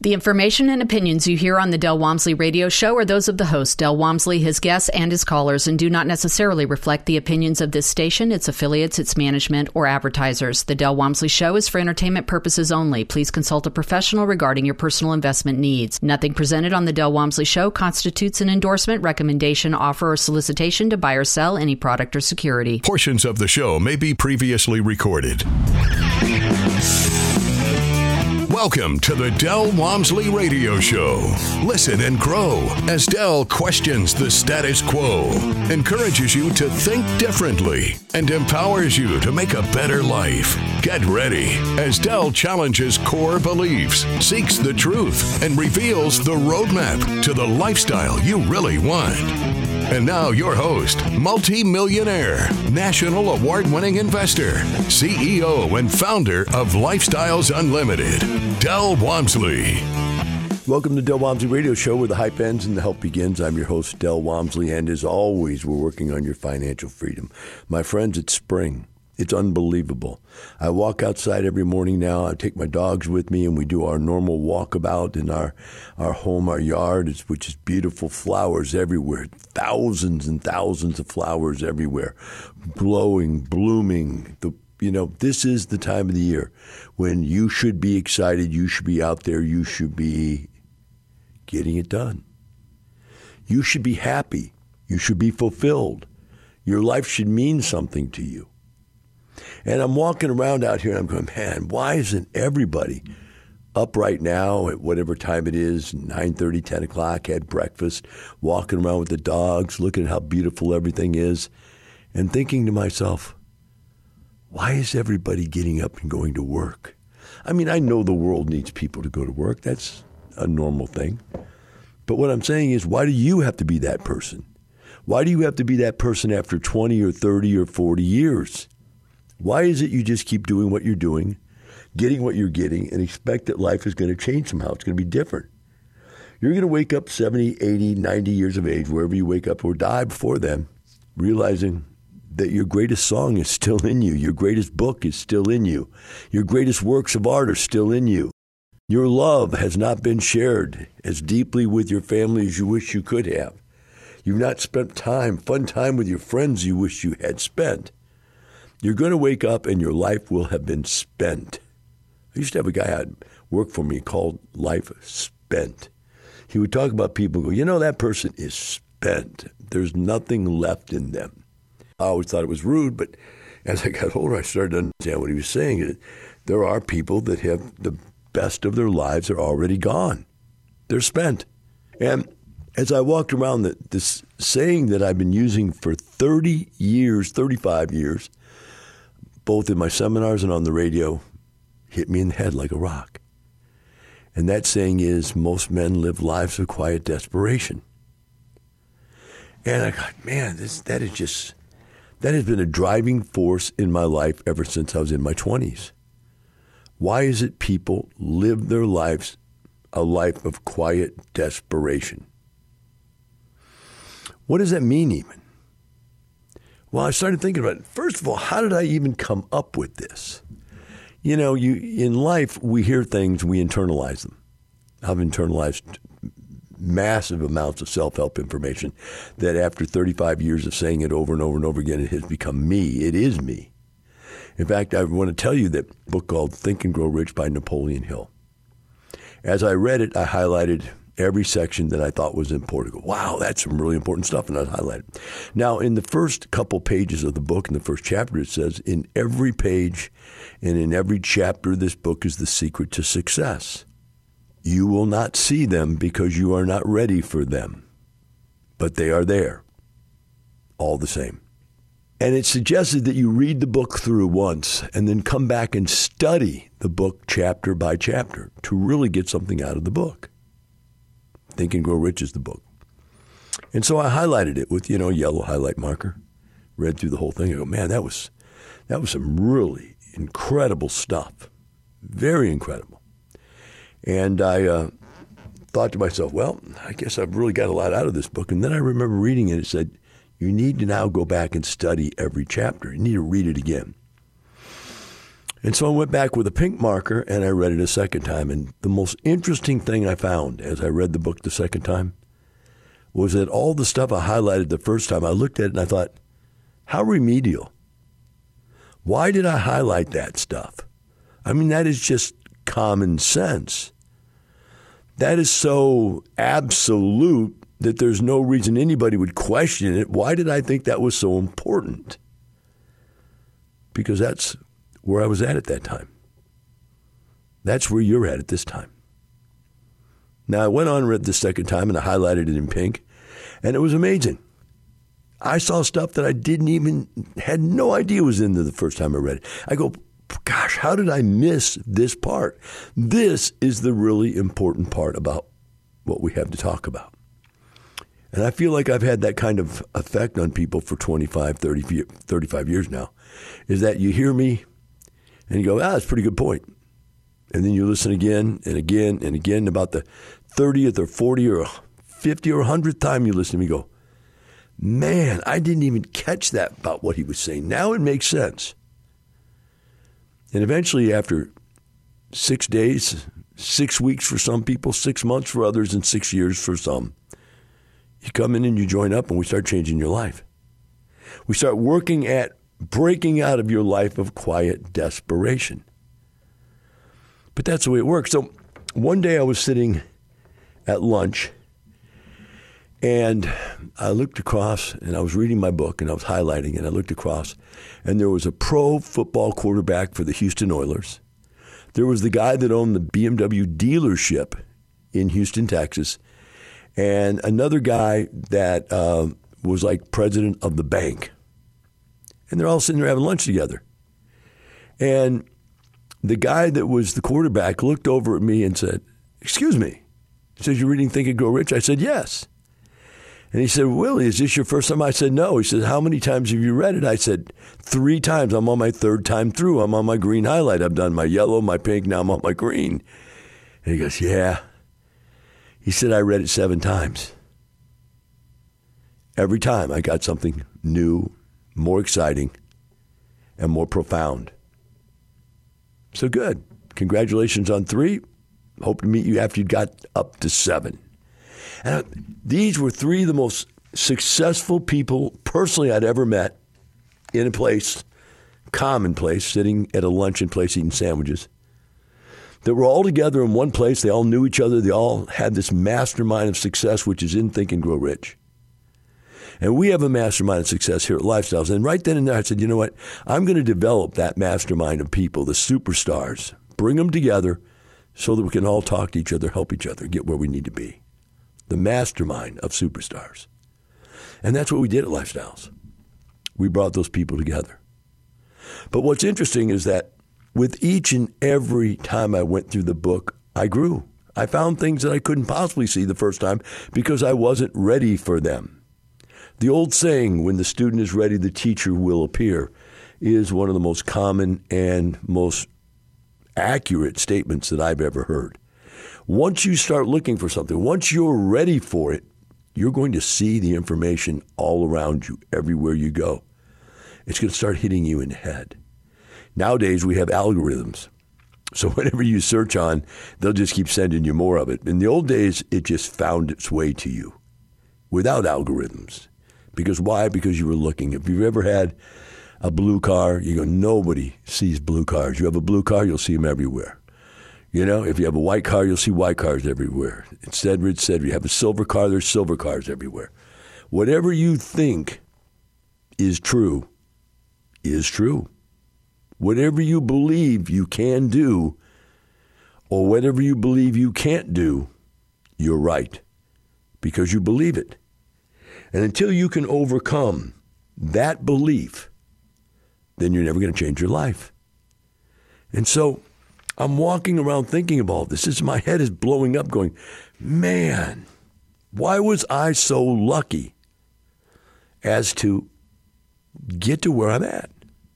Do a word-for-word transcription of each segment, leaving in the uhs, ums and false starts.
The information and opinions you hear on the Del Walmsley Radio Show are those of the host, Del Walmsley, his guests, and his callers, and do not necessarily reflect the opinions of this station, its affiliates, its management, or advertisers. The Del Walmsley Show is for entertainment purposes only. Please consult a professional regarding your personal investment needs. Nothing presented on the Del Walmsley Show constitutes an endorsement, recommendation, offer, or solicitation to buy or sell any product or security. Portions of the show may be previously recorded. Welcome to the Del Walmsley Radio Show. Listen and grow as Del questions the status quo, encourages you to think differently, and empowers you to make a better life. Get ready as Del challenges core beliefs, seeks the truth, and reveals the roadmap to the lifestyle you really want. And now your host, multi-millionaire, national award-winning investor, C E O and founder of Lifestyles Unlimited, Del Walmsley. Welcome to Del Walmsley Radio Show, where the hype ends and the help begins. I'm your host, Del Walmsley, and as always, we're working on your financial freedom. My friends, it's spring. It's unbelievable. I walk outside every morning now. I take my dogs with me, and we do our normal walkabout in our, our home, our yard, which is beautiful, flowers everywhere, thousands and thousands of flowers everywhere, blowing, blooming. The, you know, this is the time of the year when you should be excited. You should be out there. You should be getting it done. You should be happy. You should be fulfilled. Your life should mean something to you. And I'm walking around out here and I'm going, man, why isn't everybody up right now at whatever time it is, nine thirty, ten o'clock, had breakfast, walking around with the dogs, looking at how beautiful everything is, and thinking to myself, why is everybody getting up and going to work? I mean, I know the world needs people to go to work. That's a normal thing. But what I'm saying is, why do you have to be that person? Why do you have to be that person after twenty or thirty or forty years? Why is it you just keep doing what you're doing, getting what you're getting, and expect that life is going to change somehow? It's going to be different. You're going to wake up seventy, eighty, ninety years of age, wherever you wake up, or die before then, realizing that your greatest song is still in you. Your greatest book is still in you. Your greatest works of art are still in you. Your love has not been shared as deeply with your family as you wish you could have. You've not spent time, fun time with your friends you wish you had spent. You're going to wake up and your life will have been spent. I used to have a guy who work for me called Life Spent. He would talk about people and go, you know, that person is spent. There's nothing left in them. I always thought it was rude, but as I got older, I started to understand what he was saying. There are people that have the best of their lives are already gone. They're spent. And as I walked around, the, this saying that I've been using for thirty years, thirty-five years, both in my seminars and on the radio, hit me in the head like a rock. And that saying is, most men live lives of quiet desperation. And I thought, man, this, that is just, that has been a driving force in my life ever since I was in my twenties. Why is it people live their lives a life of quiet desperation? What does that mean even? Well, I started thinking about it. First of all, how did I even come up with this? You know, you in life, we hear things, we internalize them. I've internalized massive amounts of self-help information that after thirty-five years of saying it over and over and over again, it has become me. It is me. In fact, I want to tell you that book called Think and Grow Rich by Napoleon Hill. As I read it, I highlighted every section that I thought was important. Wow, that's some really important stuff, and I highlighted. Now, in the first couple pages of the book, in the first chapter, it says, in every page and in every chapter of this book is the secret to success. You will not see them because you are not ready for them, but they are there, all the same. And it suggested that you read the book through once and then come back and study the book chapter by chapter to really get something out of the book. Think and Grow Rich is the book. And so I highlighted it with, you know, yellow highlight marker, read through the whole thing. I go, man, that was that was some really incredible stuff. Very incredible. And I uh, thought to myself, well, I guess I've really got a lot out of this book. And then I remember reading it. It said, you need to now go back and study every chapter. You need to read it again. And so I went back with a pink marker and I read it a second time. And the most interesting thing I found as I read the book the second time was that all the stuff I highlighted the first time, I looked at it and I thought, how remedial. Why did I highlight that stuff? I mean, that is just common sense. That is so absolute that there's no reason anybody would question it. Why did I think that was so important? Because that's where I was at at that time. That's where you're at at this time. Now, I went on and read the second time, and I highlighted it in pink, and it was amazing. I saw stuff that I didn't even, had no idea was in there the first time I read it. I go, gosh, how did I miss this part? This is the really important part about what we have to talk about. And I feel like I've had that kind of effect on people for twenty-five, thirty, thirty-five years now, is that you hear me and you go, ah, that's a pretty good point. And then you listen again and again and again. About the thirtieth or fortieth or fiftieth or hundredth time you listen to me, go, man, I didn't even catch that about what he was saying. Now it makes sense. And eventually, after six days, six weeks for some people, six months for others, and six years for some, you come in and you join up and we start changing your life. We start working at breaking out of your life of quiet desperation. But that's the way it works. So one day I was sitting at lunch and I looked across and I was reading my book and I was highlighting and I looked across and there was a pro football quarterback for the Houston Oilers. There was the guy that owned the B M W dealership in Houston, Texas, and another guy that uh, was like president of the bank. And they're all sitting there having lunch together. And the guy that was the quarterback looked over at me and said, excuse me. He says, you're reading Think and Grow Rich? I said, yes. And he said, Willie, is this your first time? I said, no. He said, how many times have you read it? I said, three times. I'm on my third time through. I'm on my green highlight. I've done my yellow, my pink, now I'm on my green. And he goes, yeah. He said, I read it seven times. Every time I got something new, more exciting, and more profound. So good. Congratulations on three. Hope to meet you after you got up to seven. And these were three of the most successful people personally I'd ever met in a place, common place, sitting at a luncheon place eating sandwiches. That were all together in one place. They all knew each other. They all had this mastermind of success, which is in Think and Grow Rich. And we have a mastermind of success here at Lifestyles. And right then and there, I said, you know what? I'm going to develop that mastermind of people, the superstars, bring them together so that we can all talk to each other, help each other, get where we need to be. The mastermind of superstars. And that's what we did at Lifestyles. We brought those people together. But what's interesting is that with each and every time I went through the book, I grew. I found things that I couldn't possibly see the first time because I wasn't ready for them. The old saying, when the student is ready, the teacher will appear, is one of the most common and most accurate statements that I've ever heard. Once you start looking for something, once you're ready for it, you're going to see the information all around you, everywhere you go. It's going to start hitting you in the head. Nowadays, we have algorithms. So whatever you search on, they'll just keep sending you more of it. In the old days, it just found its way to you without algorithms. Because why? Because you were looking. If you've ever had a blue car, you go, nobody sees blue cars. You have a blue car, you'll see them everywhere. You know, if you have a white car, you'll see white cars everywhere. Et cetera, et cetera. You have a silver car, there's silver cars everywhere. Whatever you think is true, is true. Whatever you believe you can do, or whatever you believe you can't do, you're right. Because you believe it. And until you can overcome that belief, then you're never going to change your life. And so I'm walking around thinking of all this. This, my head is blowing up going, man, why was I so lucky as to get to where I'm at?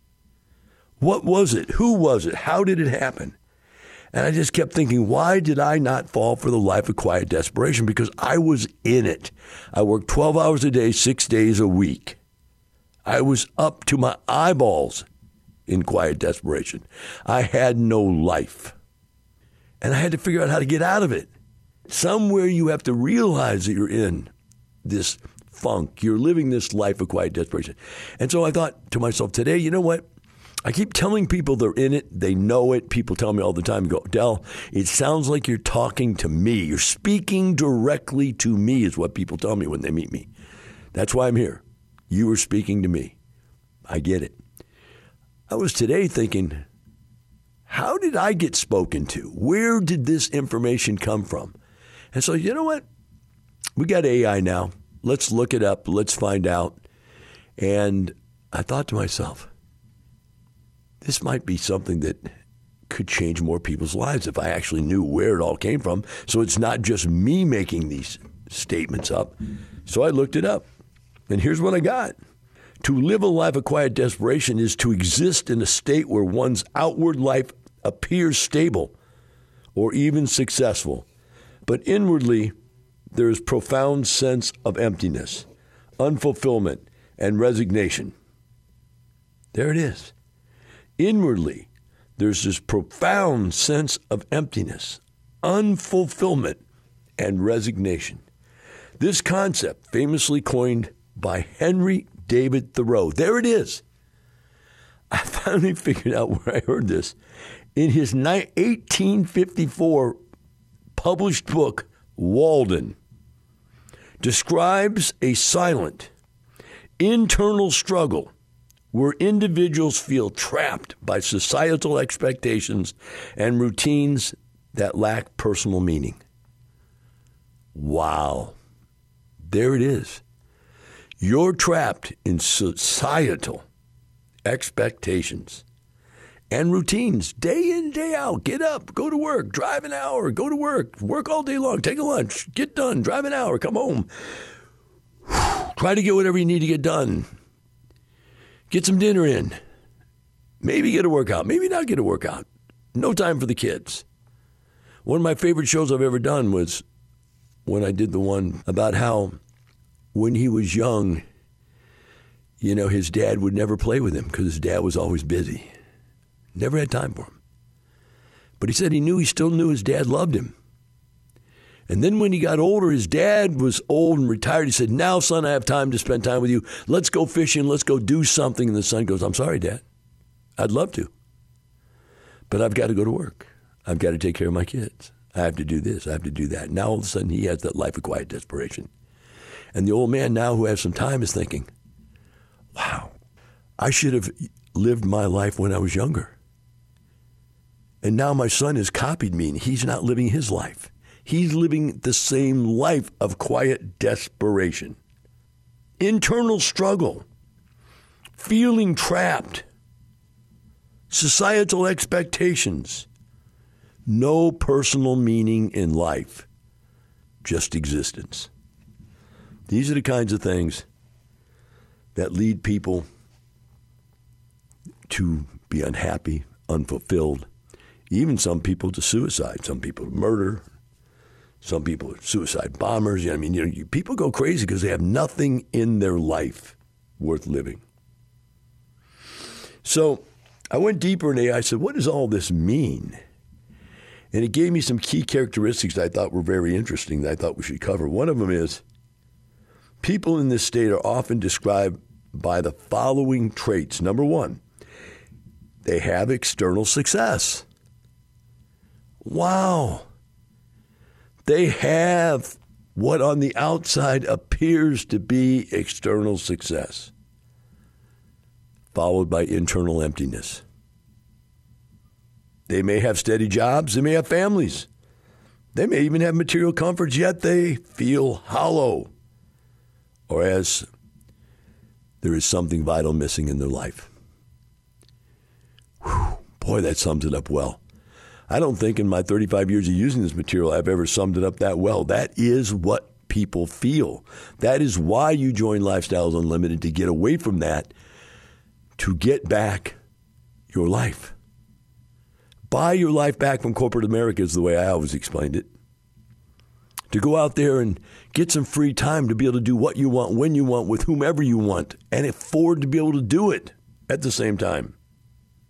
What was it? Who was it? How did it happen? And I just kept thinking, why did I not fall for the life of quiet desperation? Because I was in it. I worked twelve hours a day, six days a week. I was up to my eyeballs in quiet desperation. I had no life. And I had to figure out how to get out of it. Somewhere you have to realize that you're in this funk. You're living this life of quiet desperation. And so I thought to myself today, you know what? I keep telling people they're in it. They know it. People tell me all the time, go, Del, it sounds like you're talking to me. You're speaking directly to me is what people tell me when they meet me. That's why I'm here. You are speaking to me. I get it. I was today thinking, how did I get spoken to? Where did this information come from? And so, you know what? We got A I now. Let's look it up. Let's find out. And I thought to myself, this might be something that could change more people's lives if I actually knew where it all came from. So it's not just me making these statements up. So I looked it up. And here's what I got. To live a life of quiet desperation is to exist in a state where one's outward life appears stable or even successful. But inwardly, there is profound sense of emptiness, unfulfillment, and resignation. There it is. Inwardly, there's this profound sense of emptiness, unfulfillment, and resignation. This concept, famously coined by Henry David Thoreau, there it is. I finally figured out where I heard this. In his eighteen fifty-four published book, Walden describes a silent, internal struggle where individuals feel trapped by societal expectations and routines that lack personal meaning. Wow. There it is. You're trapped in societal expectations and routines, day in, day out. Get up, go to work, drive an hour, go to work, work all day long, take a lunch, get done, drive an hour, come home. Try to get whatever you need to get done. Get some dinner in. Maybe get a workout, maybe not get a workout. No time for the kids. One of my favorite shows I've ever done was when I did the one about how when he was young, you know, his dad would never play with him because his dad was always busy. Never had time for him. But he said he knew he still knew his dad loved him. And then when he got older, his dad was old and retired. He said, now, son, I have time to spend time with you. Let's go fishing. Let's go do something. And the son goes, I'm sorry, Dad. I'd love to. But I've got to go to work. I've got to take care of my kids. I have to do this. I have to do that. Now, all of a sudden, he has that life of quiet desperation. And the old man now who has some time is thinking, wow, I should have lived my life when I was younger. And now my son has copied me, and he's not living his life. He's living the same life of quiet desperation. Internal struggle. Feeling trapped. Societal expectations. No personal meaning in life. Just existence. These are the kinds of things that lead people to be unhappy, unfulfilled. Even some people to suicide. Some people to murder. Some people are suicide bombers. You know, I mean, you know, people go crazy because they have nothing in their life worth living. So I went deeper in A I. I said, what does all this mean? And it gave me some key characteristics that I thought were very interesting that I thought we should cover. One of them is people in this state are often described by the following traits. Number one, they have external success. Wow. They have what on the outside appears to be external success, followed by internal emptiness. They may have steady jobs. They may have families. They may even have material comforts, yet they feel hollow, or as there is something vital missing in their life. Whew, boy, that sums it up well. I don't think in my thirty-five years of using this material I've ever summed it up that well. That is what people feel. That is why you join Lifestyles Unlimited, to get away from that, to get back your life. Buy your life back from corporate America is the way I always explained it. To go out there and get some free time to be able to do what you want, when you want, with whomever you want, and afford to be able to do it at the same time.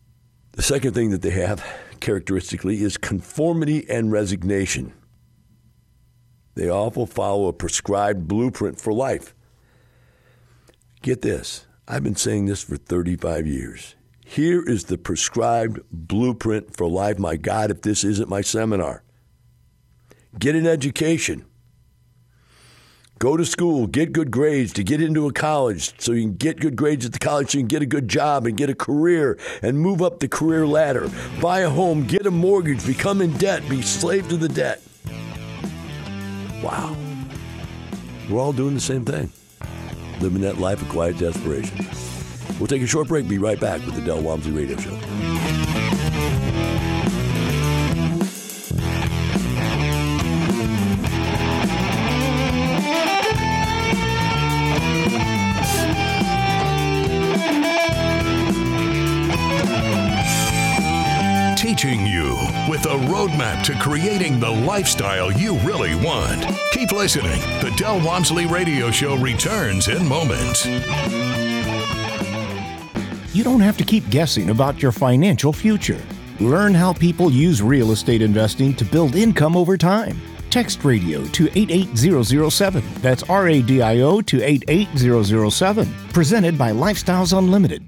The second thing that they have characteristically is conformity and resignation. They often follow a prescribed blueprint for life. Get this. I've been saying this for thirty-five years. Here is the prescribed blueprint for life. My God, if this isn't my seminar. Get an education. Go to school, get good grades to get into a college so you can get good grades at the college so you can get a good job and get a career and move up the career ladder. Buy a home, get a mortgage, become in debt, be slave to the debt. Wow. We're all doing the same thing. Living that life of quiet desperation. We'll take a short break, be right back with the Del Walmsley Radio Show. Teaching you with a roadmap to creating the lifestyle you really want. Keep listening. The Del Walmsley Radio Show returns in moments. You don't have to keep guessing about your financial future. Learn how people use real estate investing to build income over time. Text radio to eight eight zero zero seven. That's R A D I O to eight eight zero zero seven. Presented by Lifestyles Unlimited.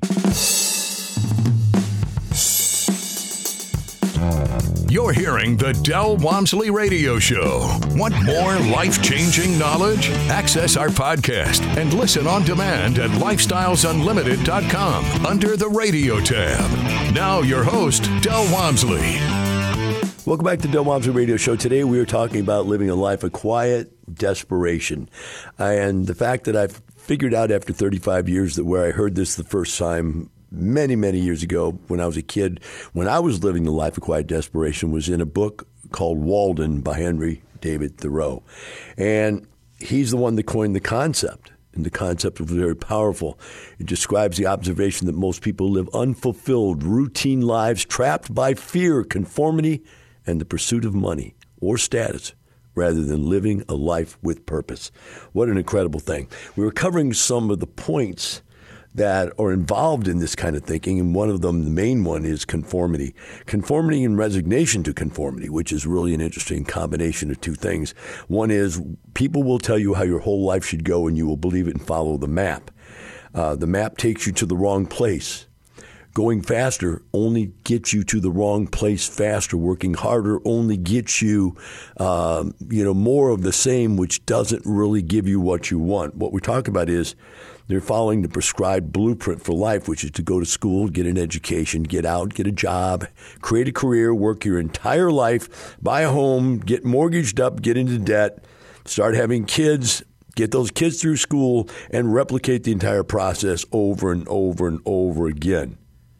You're hearing the Del Walmsley Radio Show. Want more life-changing knowledge? Access our podcast and listen on demand at lifestyles unlimited dot com under the radio tab. Now your host, Del Walmsley. Welcome back to the Del Walmsley Radio Show. Today we are talking about living a life of quiet desperation. And the fact that I've figured out after thirty-five years that where I heard this the first time many, many years ago when I was a kid, when I was living the life of quiet desperation, was in a book called Walden by Henry David Thoreau. And he's the one that coined the concept. And the concept was very powerful. It describes the observation that most people live unfulfilled, routine lives trapped by fear, conformity, and the pursuit of money or status, rather than living a life with purpose. What an incredible thing. We were covering some of the points that are involved in this kind of thinking, and one of them, the main one, is conformity. Conformity and resignation to conformity, which is really an interesting combination of two things. One is people will tell you how your whole life should go, and you will believe it and follow the map. Uh, the map takes you to the wrong place. Going faster only gets you to the wrong place faster. Working harder only gets you, um, you know, more of the same, which doesn't really give you what you want. What we're talking about is they're following the prescribed blueprint for life, which is to go to school, get an education, get out, get a job, create a career, work your entire life, buy a home, get mortgaged up, get into debt, start having kids, get those kids through school, and replicate the entire process over and over and over again.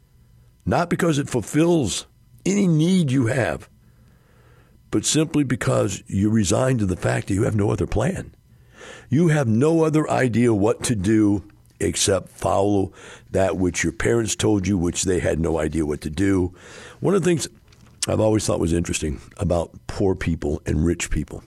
Not because it fulfills any need you have, but simply because you resign to the fact that you have no other plan. You have no other idea what to do except follow that which your parents told you, which they had no idea what to do. One of the things I've always thought was interesting about poor people and rich people,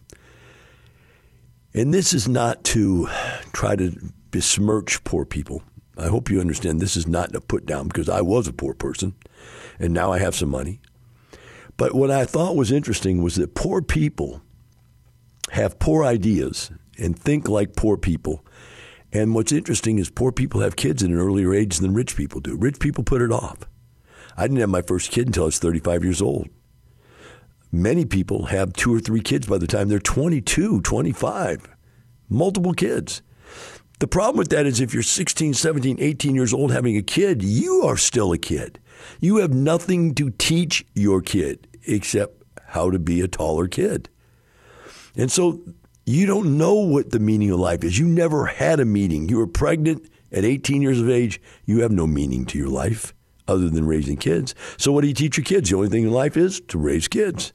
and this is not to try to besmirch poor people. I hope you understand this is not a put down, because I was a poor person and now I have some money. But what I thought was interesting was that poor people have poor ideas and think like poor people. And what's interesting is poor people have kids at an earlier age than rich people do. Rich people put it off. I didn't have my first kid until I was thirty-five years old. Many people have two or three kids by the time they're twenty-two, twenty-five, multiple kids. The problem with that is if you're sixteen, seventeen, eighteen years old having a kid, you are still a kid. You have nothing to teach your kid except how to be a taller kid. And so you don't know what the meaning of life is. You never had a meaning. You were pregnant at eighteen years of age. You have no meaning to your life other than raising kids. So what do you teach your kids? The only thing in life is to raise kids.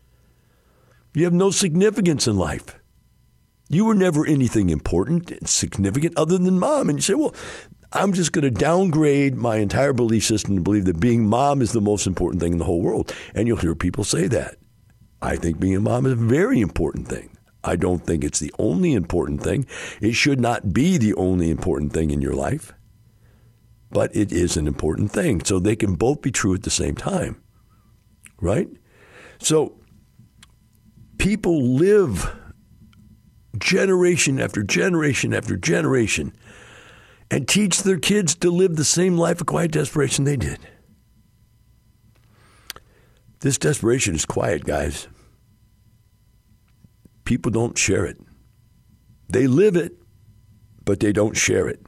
You have no significance in life. You were never anything important and significant other than mom. And you say, well, I'm just going to downgrade my entire belief system to believe that being mom is the most important thing in the whole world. And you'll hear people say that. I think being a mom is a very important thing. I don't think it's the only important thing. It should not be the only important thing in your life. but it is an important thing. So they can both be true at the same time, right? So people live generation after generation after generation and teach their kids to live the same life of quiet desperation they did. This desperation is quiet, guys. People don't share it. They live it, but they don't share it.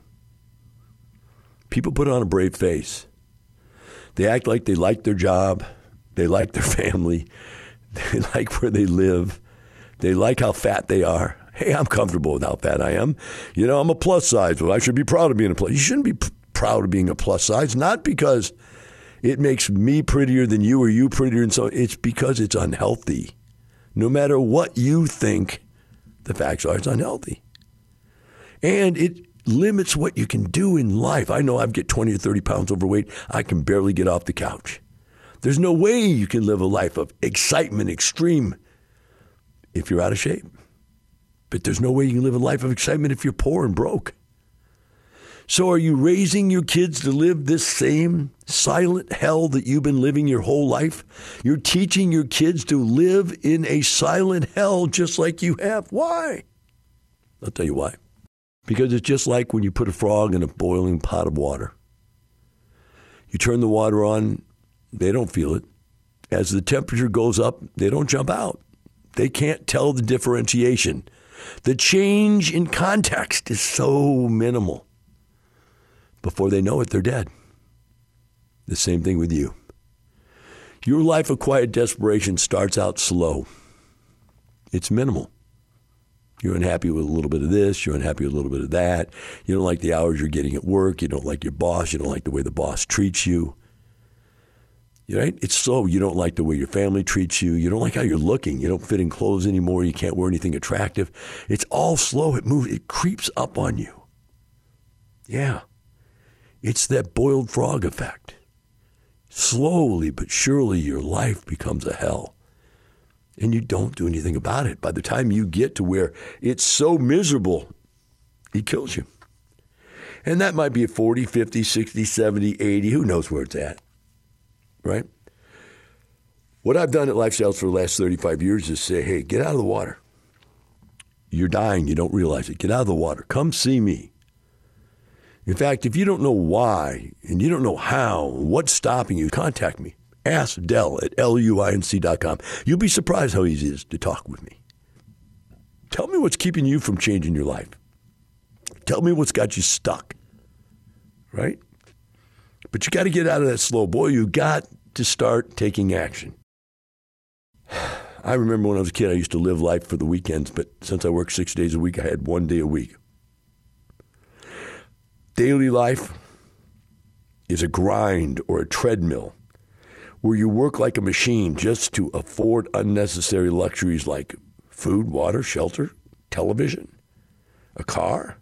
People put on a brave face. They act like they like their job. They like their family. They like where they live. They like how fat they are. Hey, I'm comfortable with how fat I am. You know, I'm a plus size. Well, I should be proud of being a plus. You shouldn't be p- proud of being a plus size, not because it makes me prettier than you or you prettier. And so it's because it's unhealthy. No matter what you think, the facts are it's unhealthy. And it limits what you can do in life. I know I get twenty or thirty pounds overweight. I can barely get off the couch. There's no way you can live a life of excitement, extreme, if you're out of shape. But there's no way you can live a life of excitement if you're poor and broke. So are you raising your kids to live this same silent hell that you've been living your whole life? You're teaching your kids to live in a silent hell just like you have. Why? I'll tell you why. Because it's just like when you put a frog in a boiling pot of water. You turn the water on, they don't feel it. As the temperature goes up, they don't jump out. They can't tell the differentiation. The change in context is so minimal. Before they know it, they're dead. The same thing with you. Your life of quiet desperation starts out slow. It's minimal. You're unhappy with a little bit of this. You're unhappy with a little bit of that. You don't like the hours you're getting at work. You don't like your boss. You don't like the way the boss treats you. Right? It's slow. You don't like the way your family treats you. You don't like how you're looking. You don't fit in clothes anymore. You can't wear anything attractive. It's all slow. It moves. It creeps up on you. Yeah. It's that boiled frog effect. Slowly but surely your life becomes a hell. And you don't do anything about it. By the time you get to where it's so miserable, it kills you. And that might be at forty, fifty, sixty, seventy, eighty. Who knows where it's at? Right? What I've done at Lifestyles for the last thirty-five years is say, hey, get out of the water. You're dying. You don't realize it. Get out of the water. Come see me. In fact, if you don't know why and you don't know how, what's stopping you, contact me. Ask Del at L U I N C dot com. You'll be surprised how easy it is to talk with me. Tell me what's keeping you from changing your life. Tell me what's got you stuck. Right? But you got to get out of that slow boil. You got to start taking action. I remember when I was a kid, I used to live life for the weekends, but since I work six days a week, I had one day a week. Daily life is a grind or a treadmill where you work like a machine just to afford unnecessary luxuries like food, water, shelter, television, a car.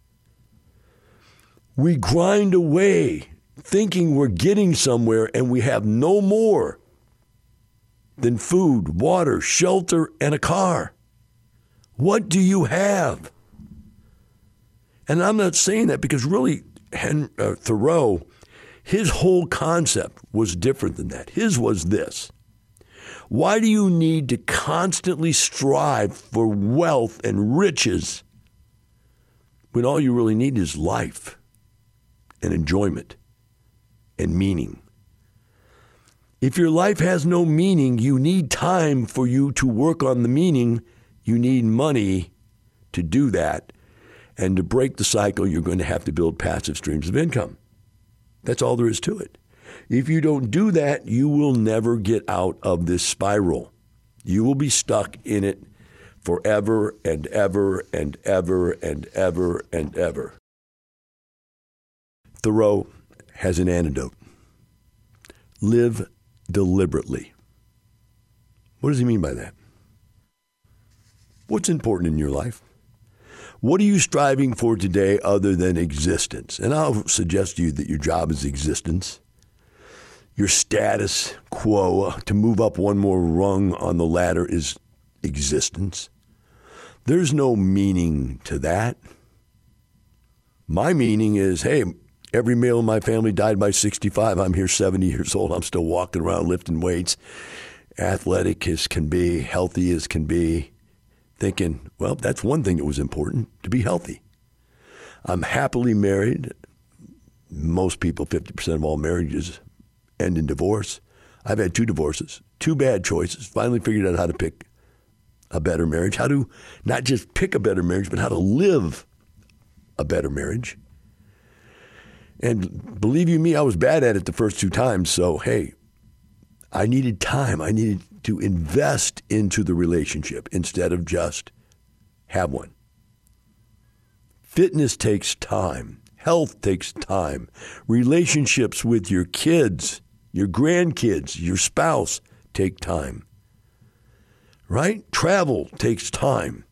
We grind away thinking we're getting somewhere and we have no more than food, water, shelter, and a car. What do you have? And I'm not saying that because really Henry, uh, Thoreau, his whole concept was different than that. His was this. Why do you need to constantly strive for wealth and riches when all you really need is life and enjoyment and meaning? If your life has no meaning, you need time for you to work on the meaning. You need money to do that. And to break the cycle, you're going to have to build passive streams of income. That's all there is to it. If you don't do that, you will never get out of this spiral. You will be stuck in it forever and ever and ever and ever and ever. Thoreau has an antidote. Live deliberately. What does he mean by that? What's important in your life? What are you striving for today other than existence? And I'll suggest to you that your job is existence. Your status quo, to move up one more rung on the ladder, is existence. There's no meaning to that. My meaning is, hey, Every male in my family died by sixty-five. I'm here seventy years old. I'm still walking around lifting weights, athletic as can be, healthy as can be, thinking, well, that's one thing that was important, to be healthy. I'm happily married. Most people, fifty percent of all marriages end in divorce. I've had two divorces, two bad choices. Finally figured out how to pick a better marriage, how to not just pick a better marriage, but how to live a better marriage. And believe you me, I was bad at it the first two times. So, hey, I needed time. I needed to invest into the relationship instead of just have one. Fitness takes time. Health takes time. Relationships with your kids, your grandkids, your spouse take time. Right? Travel takes time.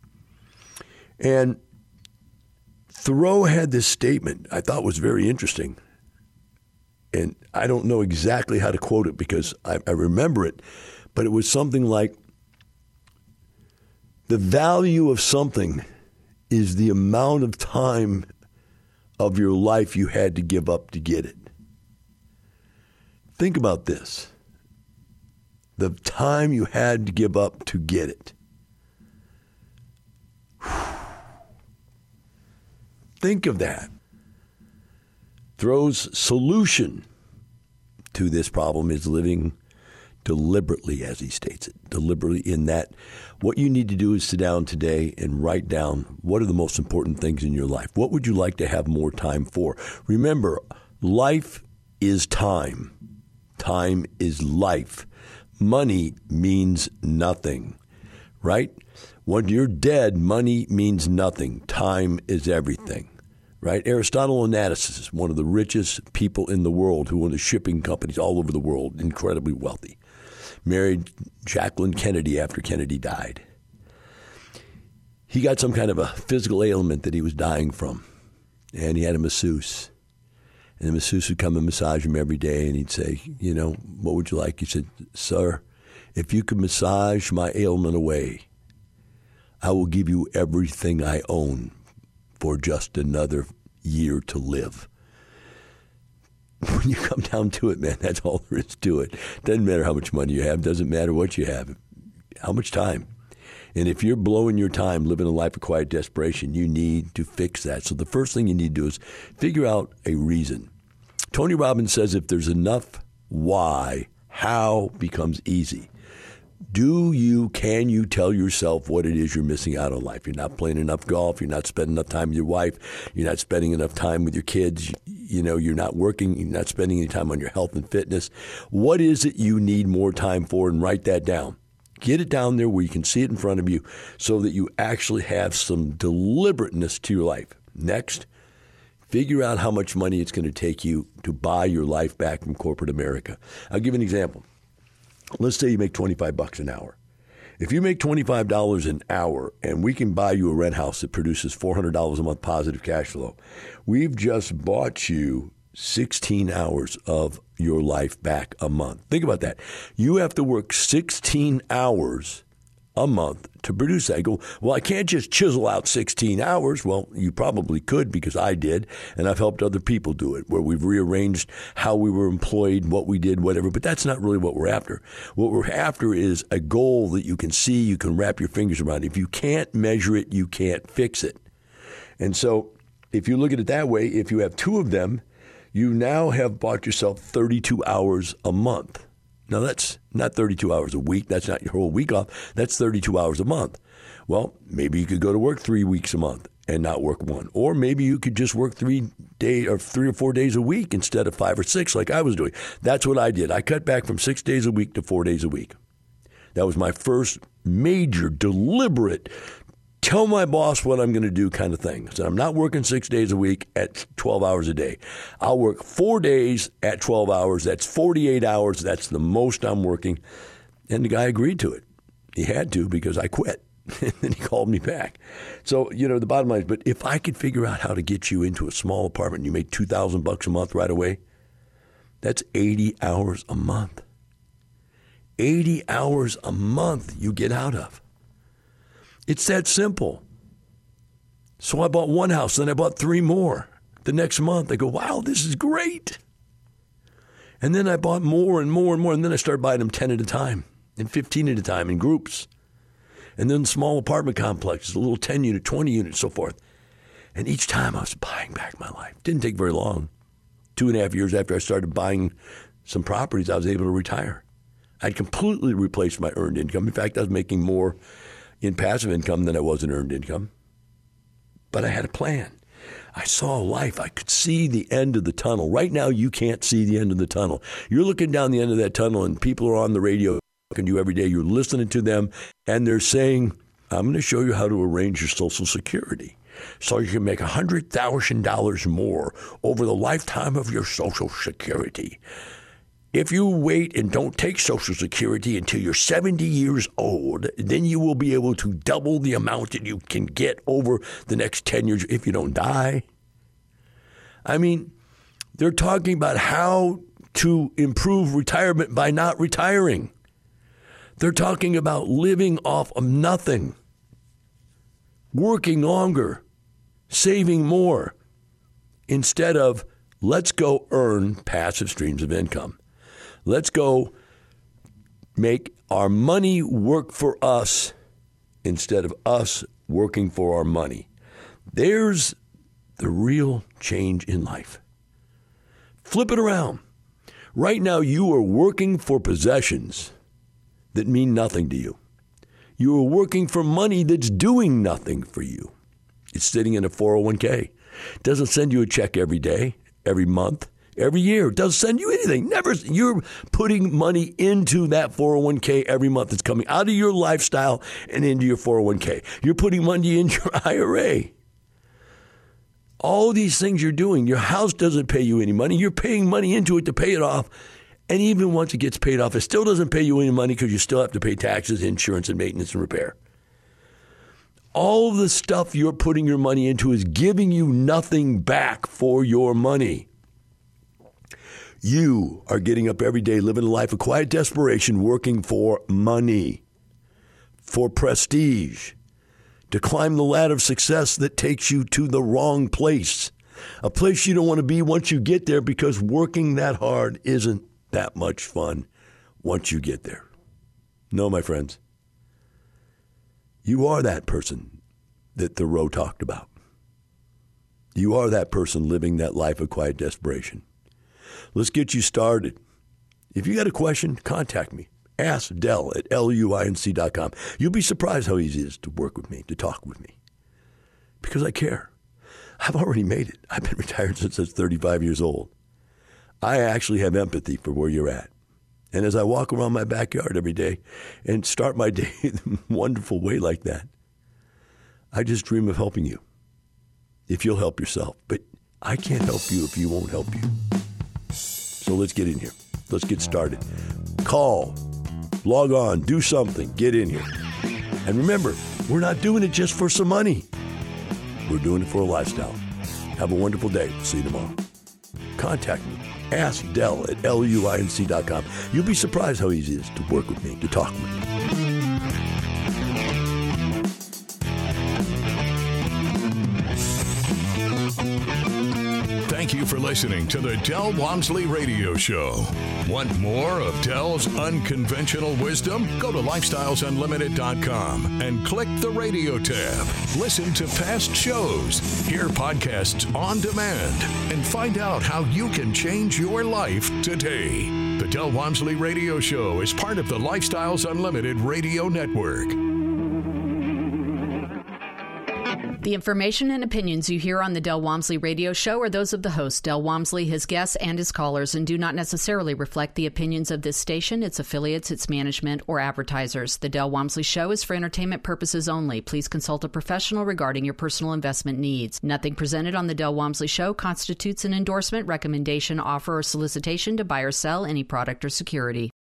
And Thoreau had this statement I thought was very interesting. And I don't know exactly how to quote it because I, I remember it, but it was something like, the value of something is the amount of time of your life you had to give up to get it. Think about this. The time you had to give up to get it. Think of that. Thoreau's solution to this problem is living deliberately, as he states it, deliberately in that what you need to do is sit down today and write down what are the most important things in your life. What would you like to have more time for? Remember, life is time. Time is life. Money means nothing, right? When you're dead, money means nothing. Time is everything, right? Aristotle Onassis, one of the richest people in the world who owned shipping companies all over the world, incredibly wealthy, married Jacqueline Kennedy after Kennedy died. He got some kind of a physical ailment that he was dying from, and he had a masseuse. And the masseuse would come and massage him every day, and he'd say, you know, what would you like? He said, sir, if you could massage my ailment away, I will give you everything I own for just another year to live. When you come down to it, man, that's all there is to it. Doesn't matter how much money you have. Doesn't matter what you have. How much time. And if you're blowing your time living a life of quiet desperation, you need to fix that. So the first thing you need to do is figure out a reason. Tony Robbins says if there's enough why, how becomes easy. Do you, can you tell yourself what it is you're missing out on life? You're not playing enough golf. You're not spending enough time with your wife. You're not spending enough time with your kids. You know, you're not working. You're not spending any time on your health and fitness. What is it you need more time for? And write that down. Get it down there where you can see it in front of you so that you actually have some deliberateness to your life. Next, figure out how much money it's going to take you to buy your life back from corporate America. I'll give you an example. Let's say you make twenty-five bucks an hour. If you make twenty-five dollars an hour and we can buy you a rent house that produces four hundred dollars a month positive cash flow, we've just bought you sixteen hours of your life back a month. Think about that. You have to work sixteen hours a month to produce that. I go, well, I can't just chisel out sixteen hours. Well, you probably could because I did, and I've helped other people do it, where we've rearranged how we were employed, what we did, whatever, but that's not really what we're after. What we're after is a goal that you can see, you can wrap your fingers around. If you can't measure it, you can't fix it. And so if you look at it that way, if you have two of them, you now have bought yourself thirty-two hours a month. Now, that's not thirty-two hours a week. That's not your whole week off. That's thirty-two hours a month. Well, maybe you could go to work three weeks a month and not work one. Or maybe you could just work three day or three or four days a week instead of five or six like I was doing. That's what I did. I cut back from six days a week to four days a week. That was my first major, deliberate, tell my boss what I'm going to do kind of thing. So I'm not working six days a week at twelve hours a day. I'll work four days at twelve hours. That's forty-eight hours. That's the most I'm working. And the guy agreed to it. He had to because I quit. And then he called me back. So, you know, the bottom line is, but if I could figure out how to get you into a small apartment and you make two thousand bucks a month right away, that's eighty hours a month. eighty hours a month you get out of. It's that simple. So I bought one house, then I bought three more. The next month, I go, wow, this is great. And then I bought more and more and more, and then I started buying them ten at a time and fifteen at a time in groups. And then small apartment complexes, a little ten unit, twenty unit, so forth. And each time I was buying back my life. Didn't take very long. Two and a half years after I started buying some properties, I was able to retire. I'd completely replaced my earned income. In fact, I was making more in passive income than I was in earned income. But I had a plan. I saw life. I could see the end of the tunnel. Right now, you can't see the end of the tunnel. You're looking down the end of that tunnel, and people are on the radio talking to you every day. You're listening to them, and they're saying, I'm going to show you how to arrange your Social Security so you can make one hundred thousand dollars more over the lifetime of your Social Security. If you wait and don't take Social Security until you're seventy years old, then you will be able to double the amount that you can get over the next ten years if you don't die. I mean, they're talking about how to improve retirement by not retiring. They're talking about living off of nothing, working longer, saving more, instead of let's go earn passive streams of income. Let's go make our money work for us instead of us working for our money. There's the real change in life. Flip it around. Right now, you are working for possessions that mean nothing to you. You are working for money that's doing nothing for you. It's sitting in a four oh one k. It doesn't send you a check every day, every month, every year. It doesn't send you anything. Never. You're putting money into that four oh one k every month. It's coming out of your lifestyle and into your four oh one k. You're putting money in your I R A. All these things you're doing, your house doesn't pay you any money. You're paying money into it to pay it off. And even once it gets paid off, it still doesn't pay you any money because you still have to pay taxes, insurance, and maintenance and repair. All the stuff you're putting your money into is giving you nothing back for your money. You are getting up every day, living a life of quiet desperation, working for money, for prestige, to climb the ladder of success that takes you to the wrong place, a place you don't want to be once you get there, because working that hard isn't that much fun once you get there. No, my friends, you are that person that Thoreau talked about. You are that person living that life of quiet desperation. Let's get you started. If you got a question, contact me. Ask Del at luinc dot com. You'll be surprised how easy it is to work with me, to talk with me, because I care. I've already made it. I've been retired since I was thirty-five years old. I actually have empathy for where you're at. And as I walk around my backyard every day and start my day in a wonderful way like that, I just dream of helping you, if you'll help yourself. But I can't help you if you won't help you. So let's get in here. Let's get started. Call, log on, do something, get in here. And remember, we're not doing it just for some money. We're doing it for a lifestyle. Have a wonderful day. See you tomorrow. Contact me. Ask Del at luinc dot com. You'll be surprised how easy it is to work with me, to talk with me. Thank you for listening to the Del Walmsley Radio Show. Want more of Del's unconventional wisdom? Go to lifestyles unlimited dot com and click the radio tab. Listen to past shows, hear podcasts on demand, and find out how you can change your life today. The Del Walmsley Radio Show is part of the Lifestyles Unlimited Radio Network. The information and opinions you hear on the Del Walmsley Radio Show are those of the host, Del Walmsley, his guests, and his callers, and do not necessarily reflect the opinions of this station, its affiliates, its management, or advertisers. The Del Walmsley Show is for entertainment purposes only. Please consult a professional regarding your personal investment needs. Nothing presented on the Del Walmsley Show constitutes an endorsement, recommendation, offer, or solicitation to buy or sell any product or security.